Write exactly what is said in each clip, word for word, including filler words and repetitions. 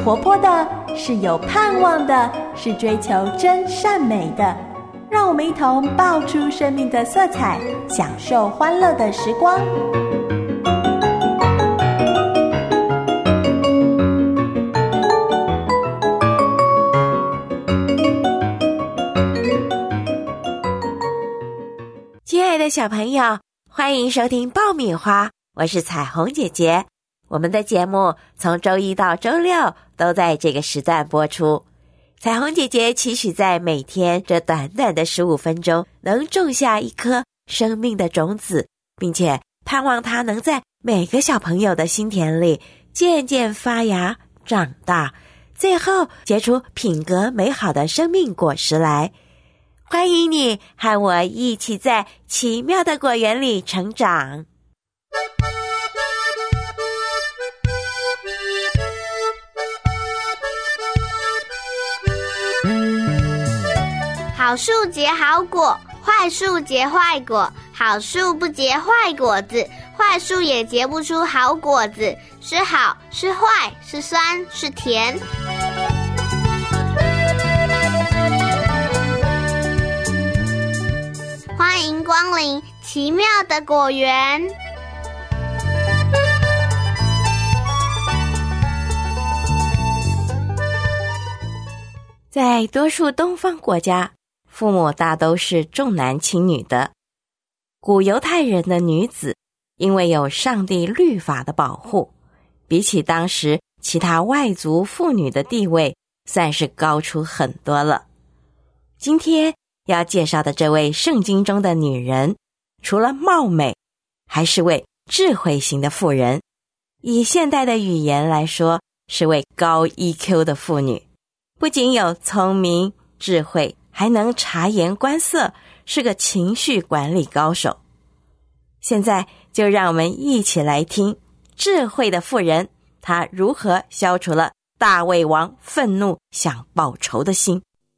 活泼的，是有盼望的，是追求真善美的。让我们一同爆出生命的色彩，享受欢乐的时光。 亲爱的小朋友，欢迎收听爆米花，我是彩虹姐姐。我们的节目从周一到周六都在这个时段播出。彩虹姐姐期许在每天这短短的十五分钟，能种下一颗生命的种子，并且盼望它能在每个小朋友的心田里渐渐发芽长大，最后结出品格美好的生命果实来。欢迎你和我一起在奇妙的果园里成长。 好树结好果，坏树结坏果。好树不结坏果子，坏树也结不出好果子。是好是坏，是酸是甜。欢迎光临奇妙的果园。 在多数东方国家，父母大都是重男轻女的。古犹太人的女子因为有上帝律法的保护，比起当时其他外族妇女的地位，算是高出很多了。今天要介绍的这位圣经中的女人，除了貌美，还是位智慧型的妇人。以现代的语言来说，是位高 E Q 的妇女，不仅有聪明智慧，还能察言观色，是个情绪管理高手。现在就让我们一起来听智慧的妇人，她如何消除了大卫王愤怒想报仇的心。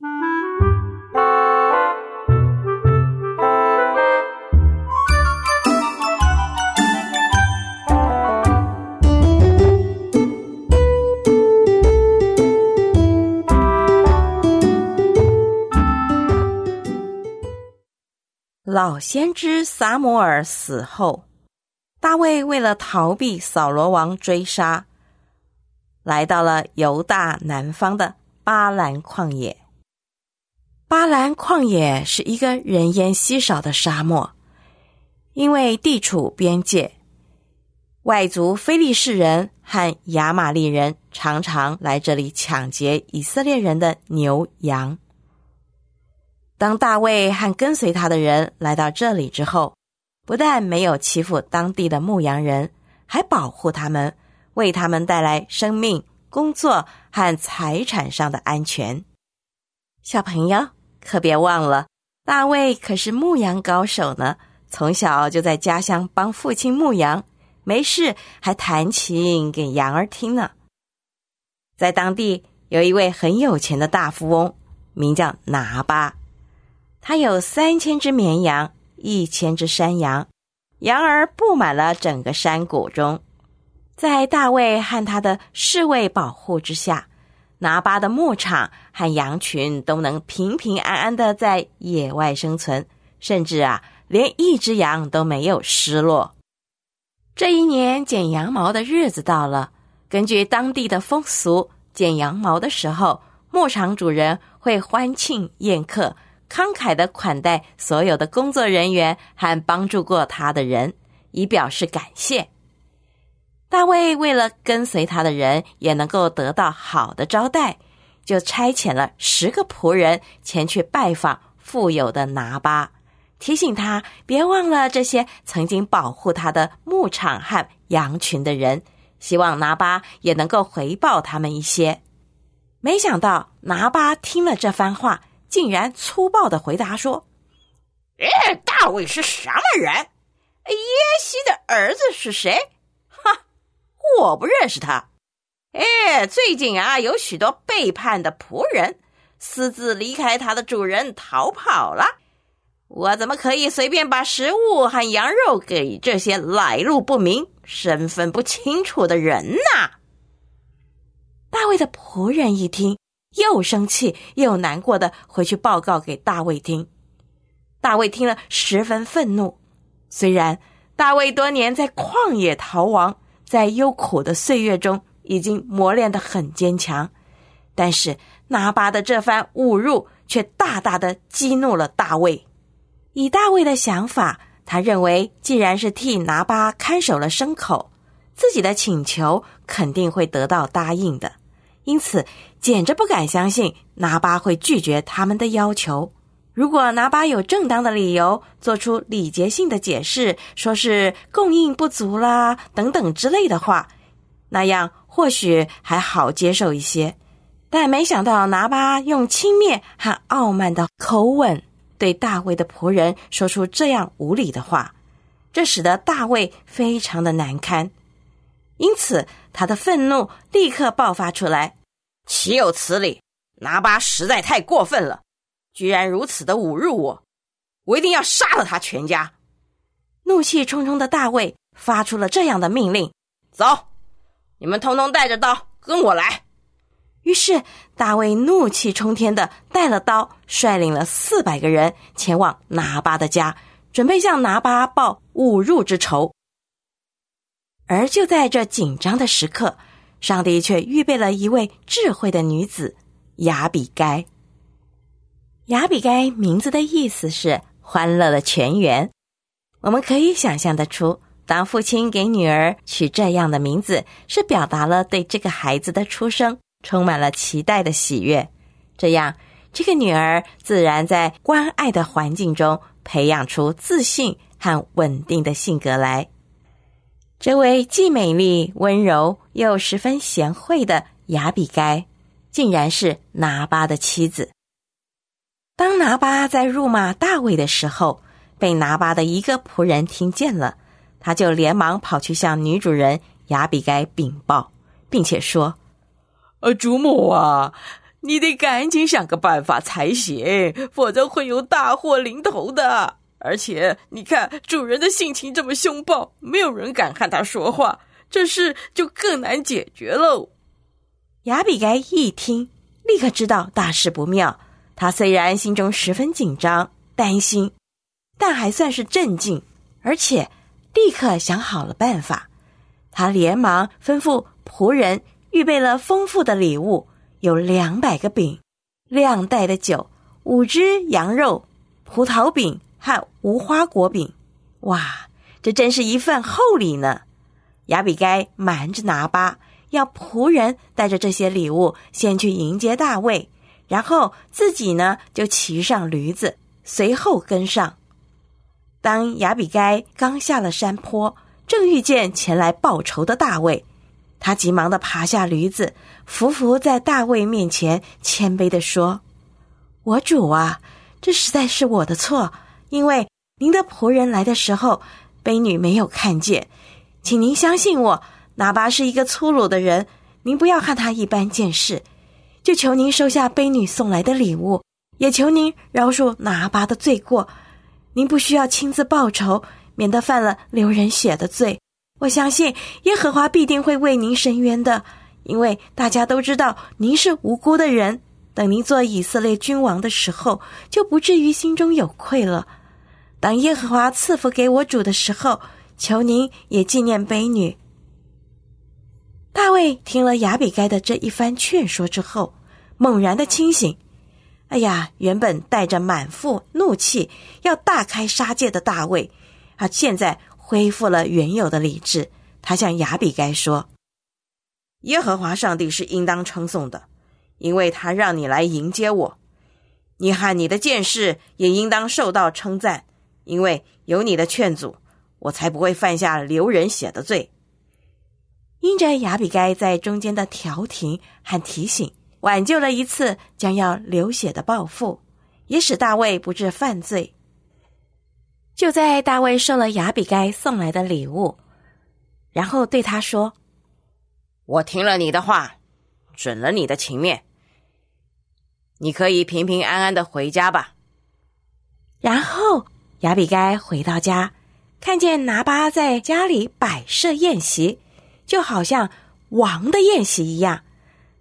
老先知撒母耳死后，大卫为了逃避扫罗王追杀，来到了犹大南方的巴兰旷野。巴兰旷野是一个人烟稀少的沙漠，因为地处边界，外族非利士人和亚玛力人常常来这里抢劫以色列人的牛羊。当大卫和跟随他的人来到这里之后，不但没有欺负当地的牧羊人，还保护他们，为他们带来生命、工作和财产上的安全。小朋友，可别忘了，大卫可是牧羊高手呢，从小就在家乡帮父亲牧羊，没事还弹琴给羊儿听呢。在当地有一位很有钱的大富翁，名叫拿巴。他有三千只绵羊，一千只山羊，羊儿布满了整个山谷中。在大卫和他的侍卫保护之下，拿巴的牧场和羊群都能平平安安地在野外生存，甚至啊，连一只羊都没有失落。这一年剪羊毛的日子到了，根据当地的风俗，剪羊毛的时候，牧场主人会欢庆宴客，慷慨地款待所有的工作人员和帮助过他的人，以表示感谢。大卫为了跟随他的人也能够得到好的招待，就差遣了十个仆人前去拜访富有的拿巴，提醒他别忘了这些曾经保护他的牧场和羊群的人，希望拿巴也能够回报他们一些。没想到拿巴听了这番话，竟然粗暴地回答说：哎，大卫是什么人？耶西的儿子是谁？哈，我不认识他。哎，最近啊，有许多背叛的仆人私自离开他的主人逃跑了，我怎么可以随便把食物和羊肉给这些来路不明、身份不清楚的人呢？ 大卫的仆人一听，又生气又难过的回去报告给大卫听。大卫听了十分愤怒，虽然大卫多年在旷野逃亡，在忧苦的岁月中已经磨练得很坚强，但是拿巴的这番侮辱却大大的激怒了大卫。以大卫的想法，他认为既然是替拿巴看守了牲口，自己的请求肯定会得到答应的，因此简直不敢相信拿巴会拒绝他们的要求。如果拿巴有正当的理由，做出礼节性的解释，说是供应不足啦等等之类的话，那样或许还好接受一些。但没想到拿巴用轻蔑和傲慢的口吻对大卫的仆人说出这样无理的话，这使得大卫非常的难堪。因此他的愤怒立刻爆发出来，岂有此理，拿巴实在太过分了，居然如此的侮辱我，我一定要杀了他全家。怒气冲冲的大卫发出了这样的命令，走，你们通通带着刀跟我来。于是大卫怒气冲天的带了刀，率领了四百个人前往拿巴的家，准备向拿巴报侮辱之仇。而就在这紧张的时刻，上帝却预备了一位智慧的女子亚比该。亚比该名字的意思是欢乐的泉源。我们可以想象得出，当父亲给女儿取这样的名字，是表达了对这个孩子的出生充满了期待的喜悦。这样，这个女儿自然在关爱的环境中培养出自信和稳定的性格来。这位既美丽温柔又十分贤惠的亚比该，竟然是拿巴的妻子。当拿巴在辱骂大卫的时候，被拿巴的一个仆人听见了，他就连忙跑去向女主人亚比该禀报，并且说，呃，主母啊，你得赶紧想个办法才行，否则会有大祸临头的。而且你看，主人的性情这么凶暴，没有人敢和他说话，这事就更难解决喽。亚比该一听，立刻知道大事不妙。他虽然心中十分紧张担心，但还算是镇静，而且立刻想好了办法。他连忙吩咐仆人预备了丰富的礼物，有两百个饼，两袋的酒，五只羊肉，葡萄饼和无花果饼。哇，这真是一份厚礼呢。亚比该瞒着拿巴，要仆人带着这些礼物先去迎接大卫，然后自己呢就骑上驴子，随后跟上。当亚比该刚下了山坡，正遇见前来报仇的大卫，他急忙地爬下驴子，匍匐在大卫面前，谦卑地说，我主啊，这实在是我的错，因为您的仆人来的时候，婢女没有看见，请您相信我，拿巴是一个粗鲁的人，您不要和他一般见识，就求您收下婢女送来的礼物，也求您饶恕拿巴的罪过，您不需要亲自报仇，免得犯了流人血的罪。我相信耶和华必定会为您伸冤的，因为大家都知道您是无辜的人，等您做以色列君王的时候，就不至于心中有愧了。当耶和华赐福给我主的时候，求您也纪念婢女。大卫听了亚比该的这一番劝说之后，猛然的清醒。哎呀，原本带着满腹怒气要大开杀戒的大卫，他现在恢复了原有的理智。他向亚比该说，耶和华上帝是应当称颂的，因为他让你来迎接我，你和你的剑士也应当受到称赞，因为有你的劝阻，我才不会犯下流人血的罪。因着亚比该在中间的调停和提醒，挽救了一次将要流血的报复，也使大卫不致犯罪。就在大卫收了亚比该送来的礼物，然后对他说，我听了你的话，准了你的情面，你可以平平安安的回家吧。然后亚比该回到家，看见拿巴在家里摆设宴席，就好像王的宴席一样。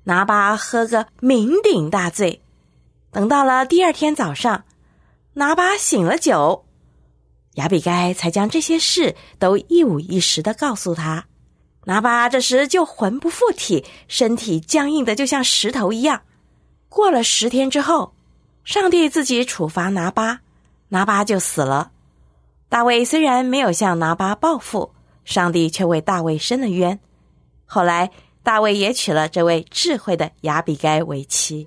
拿巴喝个酩酊大醉。等到了第二天早上，拿巴醒了酒，亚比该才将这些事都一五一十地告诉他。拿巴这时就魂不附体，身体僵硬的就像石头一样。过了十天之后，上帝自己处罚拿巴，拿巴就死了。大卫虽然没有向拿巴报复，上帝却为大卫伸了冤。后来大卫也娶了这位智慧的亚比该为妻。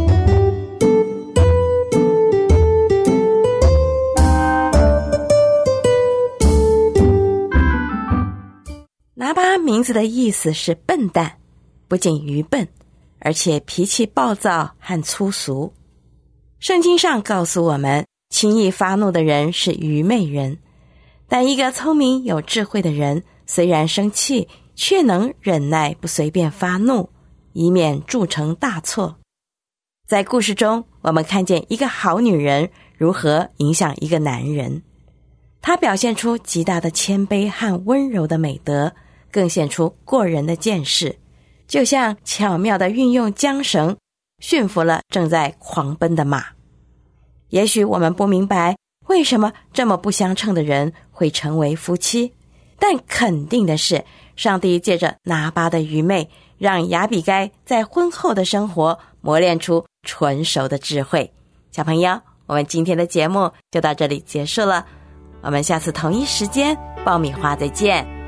拿巴名字的意思是笨蛋，不仅愚笨，而且脾气暴躁和粗俗。圣经上告诉我们，轻易发怒的人是愚昧人，但一个聪明有智慧的人，虽然生气，却能忍耐不随便发怒，以免铸成大错。在故事中，我们看见一个好女人如何影响一个男人，她表现出极大的谦卑和温柔的美德，更显出过人的见识，就像巧妙地运用缰绳，驯服了正在狂奔的马。也许我们不明白为什么这么不相称的人会成为夫妻，但肯定的是，上帝借着拿巴的愚昧，让亚比该在婚后的生活磨练出纯熟的智慧。小朋友，我们今天的节目就到这里结束了，我们下次同一时间爆米花再见。